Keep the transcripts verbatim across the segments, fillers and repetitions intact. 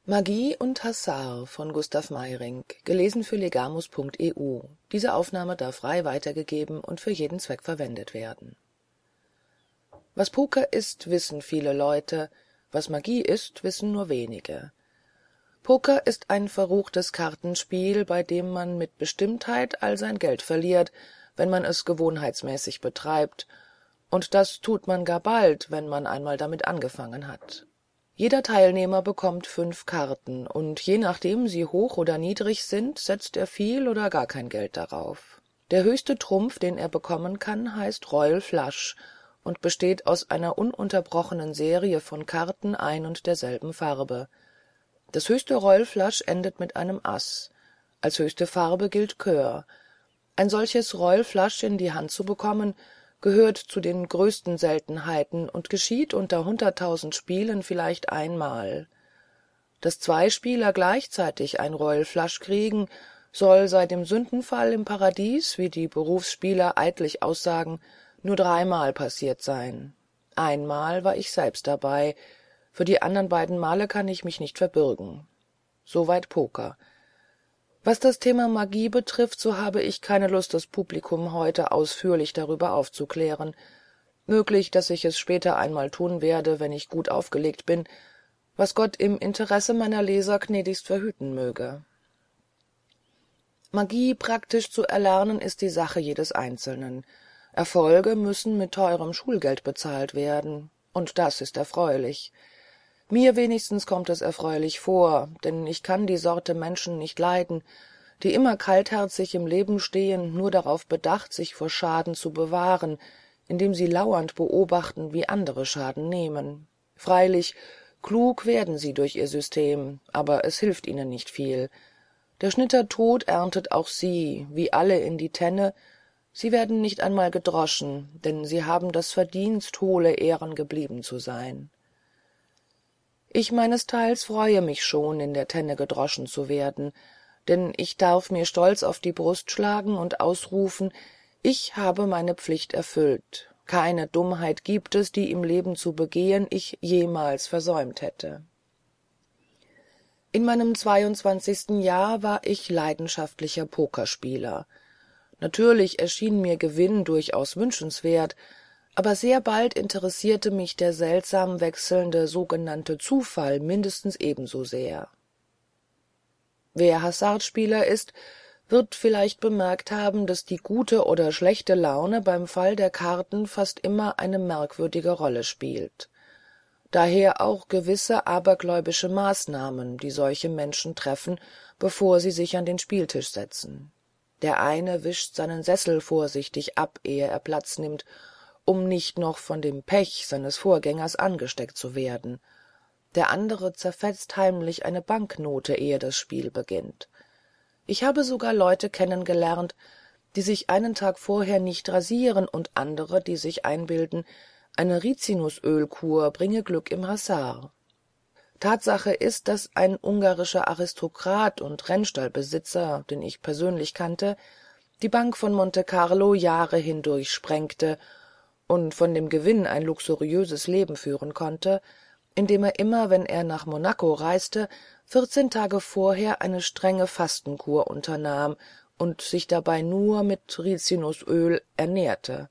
Magie und Hasard von Gustav Meyrinck, gelesen für legamus punkt e u. Diese Aufnahme darf frei weitergegeben und für jeden Zweck verwendet werden. Was Poker ist, wissen viele Leute, was Magie ist, wissen nur wenige. Poker ist ein verruchtes Kartenspiel, bei dem man mit Bestimmtheit all sein Geld verliert, wenn man es gewohnheitsmäßig betreibt, und das tut man gar bald, wenn man einmal damit angefangen hat. Jeder Teilnehmer bekommt fünf Karten, und je nachdem sie hoch oder niedrig sind, setzt er viel oder gar kein Geld darauf. Der höchste Trumpf, den er bekommen kann, heißt Royal Flush und besteht aus einer ununterbrochenen Serie von Karten ein und derselben Farbe. Das höchste Royal Flush endet mit einem Ass. Als höchste Farbe gilt Cœur. Ein solches Royal Flush in die Hand zu bekommen, gehört zu den größten Seltenheiten und geschieht unter hunderttausend Spielen vielleicht einmal. Dass zwei Spieler gleichzeitig ein Royal Flush kriegen, soll seit dem Sündenfall im Paradies, wie die Berufsspieler eidlich aussagen, nur dreimal passiert sein. Einmal war ich selbst dabei, für die anderen beiden Male kann ich mich nicht verbürgen. Soweit Poker. Was das Thema Magie betrifft, so habe ich keine Lust, das Publikum heute ausführlich darüber aufzuklären. Möglich, dass ich es später einmal tun werde, wenn ich gut aufgelegt bin, was Gott im Interesse meiner Leser gnädigst verhüten möge. Magie praktisch zu erlernen ist die Sache jedes Einzelnen. Erfolge müssen mit teurem Schulgeld bezahlt werden, und das ist erfreulich. Mir wenigstens kommt es erfreulich vor, denn ich kann die Sorte Menschen nicht leiden, die immer kaltherzig im Leben stehen, nur darauf bedacht, sich vor Schaden zu bewahren, indem sie lauernd beobachten, wie andere Schaden nehmen. Freilich, klug werden sie durch ihr System, aber es hilft ihnen nicht viel. Der Schnittertod erntet auch sie, wie alle in die Tenne. Sie werden nicht einmal gedroschen, denn sie haben das Verdienst, hohle Ehren geblieben zu sein. Ich meinesteils freue mich schon, in der Tenne gedroschen zu werden, denn ich darf mir stolz auf die Brust schlagen und ausrufen, ich habe meine Pflicht erfüllt. Keine Dummheit gibt es, die im Leben zu begehen ich jemals versäumt hätte. In meinem zweiundzwanzigsten Jahr war ich leidenschaftlicher Pokerspieler. Natürlich erschien mir Gewinn durchaus wünschenswert, aber sehr bald interessierte mich der seltsam wechselnde sogenannte Zufall mindestens ebenso sehr. Wer Hasardspieler ist, wird vielleicht bemerkt haben, dass die gute oder schlechte Laune beim Fall der Karten fast immer eine merkwürdige Rolle spielt. Daher auch gewisse abergläubische Maßnahmen, die solche Menschen treffen, bevor sie sich an den Spieltisch setzen. Der eine wischt seinen Sessel vorsichtig ab, ehe er Platz nimmt, um nicht noch von dem Pech seines Vorgängers angesteckt zu werden. Der andere zerfetzt heimlich eine Banknote, ehe das Spiel beginnt. Ich habe sogar Leute kennengelernt, die sich einen Tag vorher nicht rasieren, und andere, die sich einbilden, eine Rizinusölkur bringe Glück im Hasard. Tatsache ist, dass ein ungarischer Aristokrat und Rennstallbesitzer, den ich persönlich kannte, die Bank von Monte Carlo Jahre hindurch sprengte und von dem Gewinn ein luxuriöses Leben führen konnte, indem er immer, wenn er nach Monaco reiste, vierzehn Tage vorher eine strenge Fastenkur unternahm und sich dabei nur mit Rizinusöl ernährte.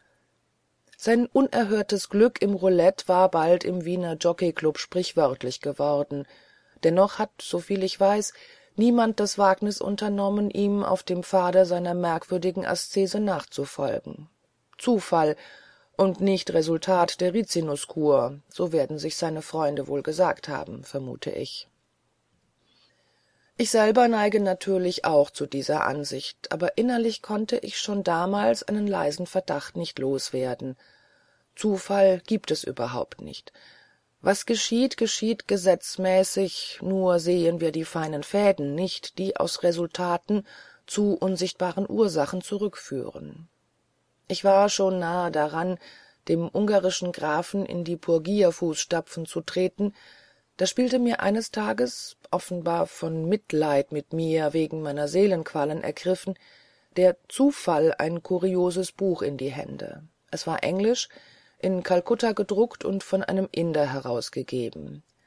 Sein unerhörtes Glück im Roulette war bald im Wiener Jockeyclub sprichwörtlich geworden. Dennoch hat, soviel ich weiß, niemand das Wagnis unternommen, ihm auf dem Pfade seiner merkwürdigen Aszese nachzufolgen. Zufall und nicht Resultat der Rizinuskur, so werden sich seine Freunde wohl gesagt haben, vermute ich. Ich selber neige natürlich auch zu dieser Ansicht, aber innerlich konnte ich schon damals einen leisen Verdacht nicht loswerden. Zufall gibt es überhaupt nicht. Was geschieht, geschieht gesetzmäßig, nur sehen wir die feinen Fäden nicht, die aus Resultaten zu unsichtbaren Ursachen zurückführen. Ich war schon nahe daran, dem ungarischen Grafen in die Purgierfußstapfen zu treten, da spielte mir eines Tages, offenbar von Mitleid mit mir wegen meiner Seelenqualen ergriffen, der Zufall ein kurioses Buch in die Hände. Es war englisch, in Kalkutta gedruckt und von einem Inder herausgegeben.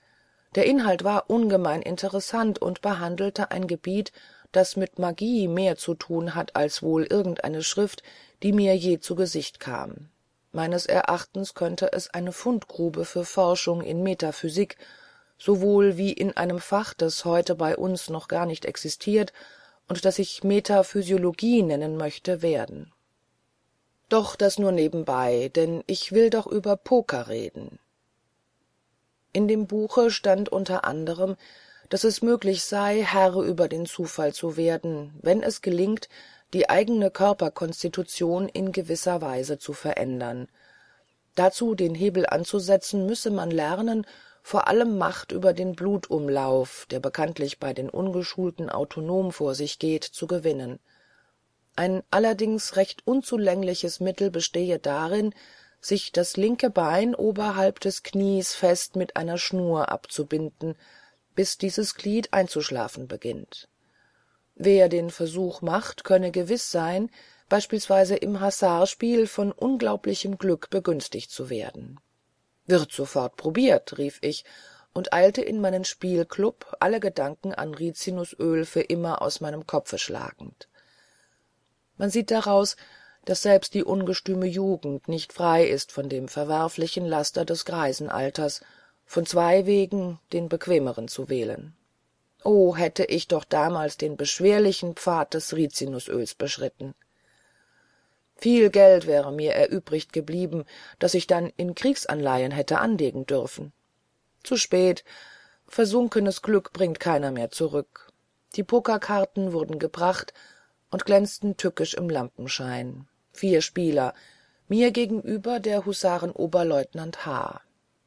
Der Inhalt war ungemein interessant und behandelte ein Gebiet, das mit Magie mehr zu tun hat als wohl irgendeine Schrift, die mir je zu Gesicht kam. Meines Erachtens könnte es eine Fundgrube für Forschung in Metaphysik, sowohl wie in einem Fach, das heute bei uns noch gar nicht existiert und das ich Metaphysiologie nennen möchte, werden. Doch das nur nebenbei, denn ich will doch über Poker reden. In dem Buche stand unter anderem, dass es möglich sei, Herr über den Zufall zu werden, wenn es gelingt, die eigene Körperkonstitution in gewisser Weise zu verändern. Dazu den Hebel anzusetzen, müsse man lernen, vor allem Macht über den Blutumlauf, der bekanntlich bei den Ungeschulten autonom vor sich geht, zu gewinnen. Ein allerdings recht unzulängliches Mittel bestehe darin, sich das linke Bein oberhalb des Knies fest mit einer Schnur abzubinden, bis dieses Glied einzuschlafen beginnt. Wer den Versuch macht, könne gewiss sein, beispielsweise im Hasardspiel von unglaublichem Glück begünstigt zu werden. »Wird sofort probiert«, rief ich und eilte in meinen Spielklub, alle Gedanken an Rizinusöl für immer aus meinem Kopfe schlagend. Man sieht daraus, dass selbst die ungestüme Jugend nicht frei ist von dem verwerflichen Laster des Greisenalters, von zwei Wegen den bequemeren zu wählen. Oh, hätte ich doch damals den beschwerlichen Pfad des Rizinusöls beschritten! Viel Geld wäre mir erübrigt geblieben, das ich dann in Kriegsanleihen hätte anlegen dürfen. Zu spät, versunkenes Glück bringt keiner mehr zurück. Die Pokerkarten wurden gebracht und glänzten tückisch im Lampenschein. Vier Spieler, mir gegenüber der Husarenoberleutnant H.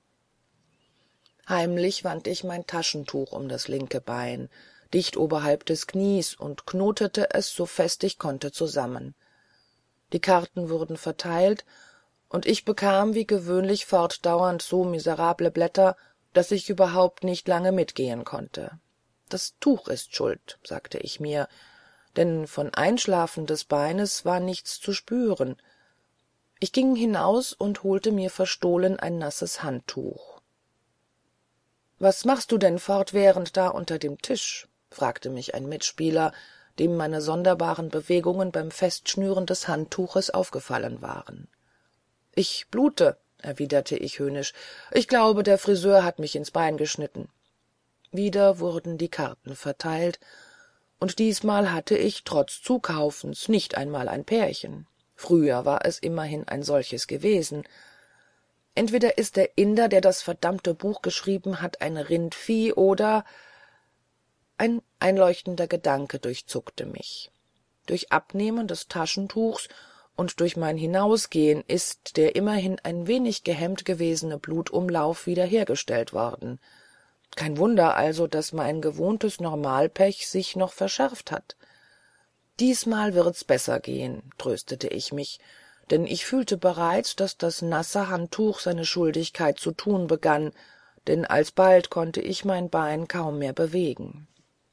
Heimlich wand ich mein Taschentuch um das linke Bein, dicht oberhalb des Knies, und knotete es, so fest ich konnte, zusammen. Die Karten wurden verteilt, und ich bekam wie gewöhnlich fortdauernd so miserable Blätter, dass ich überhaupt nicht lange mitgehen konnte. Das Tuch ist schuld, sagte ich mir, denn von Einschlafen des Beines war nichts zu spüren. Ich ging hinaus und holte mir verstohlen ein nasses Handtuch. »Was machst du denn fortwährend da unter dem Tisch?« fragte mich ein Mitspieler, dem meine sonderbaren Bewegungen beim Festschnüren des Handtuches aufgefallen waren. »Ich blute«, erwiderte ich höhnisch. »Ich glaube, der Friseur hat mich ins Bein geschnitten.« Wieder wurden die Karten verteilt, und diesmal hatte ich trotz Zukaufens nicht einmal ein Pärchen. Früher war es immerhin ein solches gewesen. Entweder ist der Inder, der das verdammte Buch geschrieben hat, ein Rindvieh, oder ein einleuchtender Gedanke durchzuckte mich. Durch Abnehmen des Taschentuchs und durch mein Hinausgehen ist der immerhin ein wenig gehemmt gewesene Blutumlauf wiederhergestellt worden. Kein Wunder also, dass mein gewohntes Normalpech sich noch verschärft hat. »Diesmal wird's besser gehen«, tröstete ich mich, denn ich fühlte bereits, dass das nasse Handtuch seine Schuldigkeit zu tun begann, denn alsbald konnte ich mein Bein kaum mehr bewegen.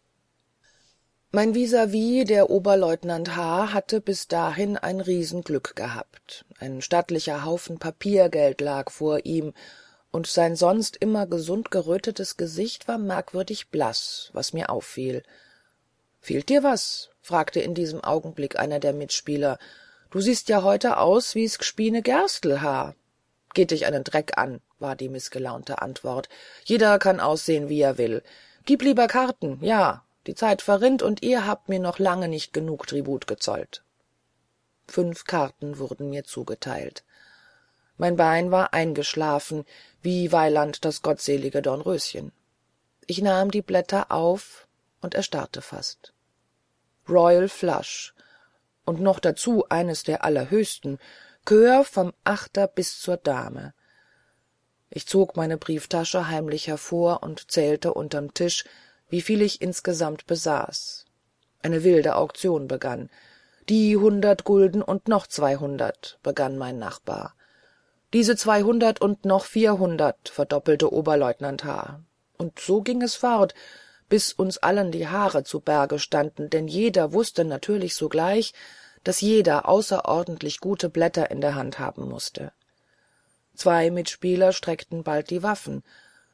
Mein Vis-à-vis, der Oberleutnant H., hatte bis dahin ein Riesenglück gehabt. Ein stattlicher Haufen Papiergeld lag vor ihm, und sein sonst immer gesund gerötetes Gesicht war merkwürdig blass, was mir auffiel. »Fehlt dir was?« fragte in diesem Augenblick einer der Mitspieler. »Du siehst ja heute aus wie's g'spiene Gerstl, Haar.« »Geht dich einen Dreck an«, war die mißgelaunte Antwort. »Jeder kann aussehen, wie er will. Gib lieber Karten, ja, die Zeit verrinnt, und ihr habt mir noch lange nicht genug Tribut gezollt.« Fünf Karten wurden mir zugeteilt. Mein Bein war eingeschlafen, wie Weiland das gottselige Dornröschen. Ich nahm die Blätter auf und erstarrte fast. Royal Flush, und noch dazu eines der allerhöchsten, Coeur vom Achter bis zur Dame. Ich zog meine Brieftasche heimlich hervor und zählte unterm Tisch, wie viel ich insgesamt besaß. Eine wilde Auktion begann. »Die hundert Gulden und noch zweihundert«, begann mein Nachbar. »Diese zweihundert und noch vierhundert«, verdoppelte Oberleutnant H. Und so ging es fort, bis uns allen die Haare zu Berge standen, denn jeder wusste natürlich sogleich, dass jeder außerordentlich gute Blätter in der Hand haben musste. Zwei Mitspieler streckten bald die Waffen.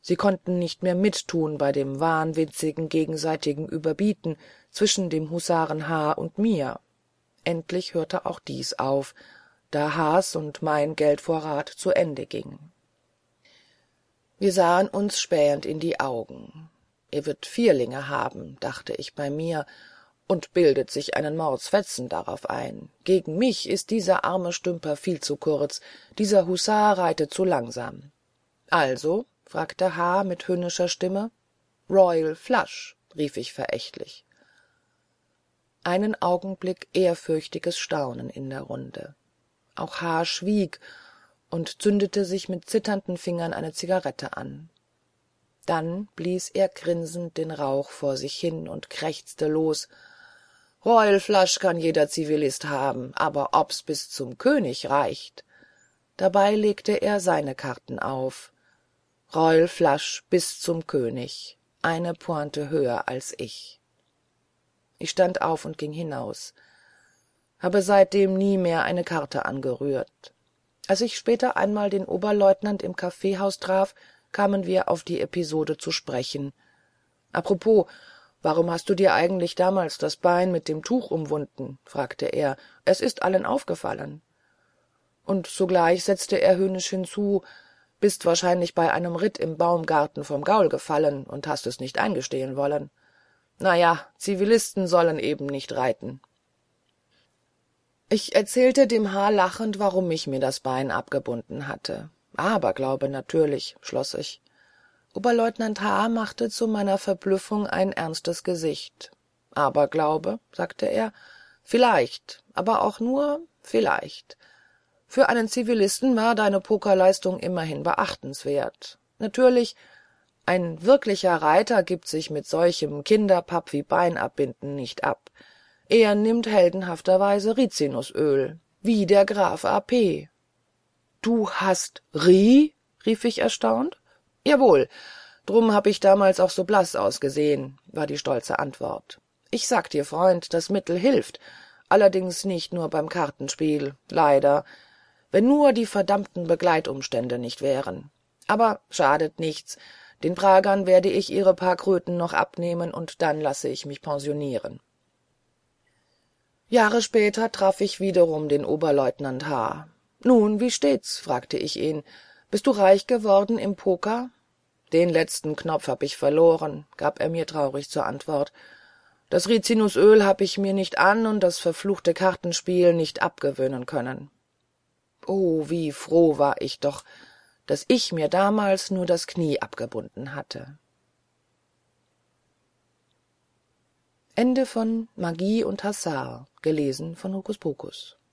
Sie konnten nicht mehr mittun bei dem wahnwitzigen gegenseitigen Überbieten zwischen dem Husaren H. und mir. Endlich hörte auch dies auf, da H.'s und mein Geldvorrat zu Ende ging. Wir sahen uns spähend in die Augen. Er wird Vierlinge haben, dachte ich bei mir, und bildet sich einen Mordsfetzen darauf ein. Gegen mich ist dieser arme Stümper viel zu kurz, dieser Husar reitet zu langsam. Also? Fragte H. mit höhnischer Stimme. »Royal Flush«, rief ich verächtlich. Einen Augenblick ehrfürchtiges Staunen in der Runde. Auch H. schwieg und zündete sich mit zitternden Fingern eine Zigarette an. Dann blies er grinsend den Rauch vor sich hin und krächzte los. »Royal Flush kann jeder Zivilist haben, aber ob's bis zum König reicht!« Dabei legte er seine Karten auf. »Royal Flush bis zum König, eine Pointe höher als ich.« Ich stand auf und ging hinaus, habe seitdem nie mehr eine Karte angerührt. Als ich später einmal den Oberleutnant im Kaffeehaus traf, kamen wir auf die Episode zu sprechen. »Apropos, warum hast du dir eigentlich damals das Bein mit dem Tuch umwunden?« fragte er. »Es ist allen aufgefallen.« Und sogleich setzte er höhnisch hinzu, »bist wahrscheinlich bei einem Ritt im Baumgarten vom Gaul gefallen und hast es nicht eingestehen wollen. Na ja, Zivilisten sollen eben nicht reiten.« Ich erzählte dem H. lachend, warum ich mir das Bein abgebunden hatte. »Aberglaube natürlich«, schloss ich. Oberleutnant H. machte zu meiner Verblüffung ein ernstes Gesicht. »Aberglaube«, sagte er, »vielleicht, aber auch nur vielleicht. Für einen Zivilisten war deine Pokerleistung immerhin beachtenswert. Natürlich, ein wirklicher Reiter gibt sich mit solchem Kinderpapp wie Beinabbinden nicht ab. Er nimmt heldenhafterweise Rizinusöl, wie der Graf A P »Du hast Ri?« rief ich erstaunt. »Jawohl, drum hab ich damals auch so blass ausgesehen«, war die stolze Antwort. »Ich sag dir, Freund, das Mittel hilft, allerdings nicht nur beim Kartenspiel, leider, wenn nur die verdammten Begleitumstände nicht wären. Aber schadet nichts, den Pragern werde ich ihre paar Kröten noch abnehmen, und dann lasse ich mich pensionieren.« Jahre später traf ich wiederum den Oberleutnant H. »Nun, wie steht's?« fragte ich ihn. »Bist du reich geworden im Poker?« »Den letzten Knopf hab ich verloren«, gab er mir traurig zur Antwort. »Das Rizinusöl hab ich mir nicht an und das verfluchte Kartenspiel nicht abgewöhnen können.« Oh, wie froh war ich doch, dass ich mir damals nur das Knie abgebunden hatte. Ende von Magie und Hasard, gelesen von Hokuspokus.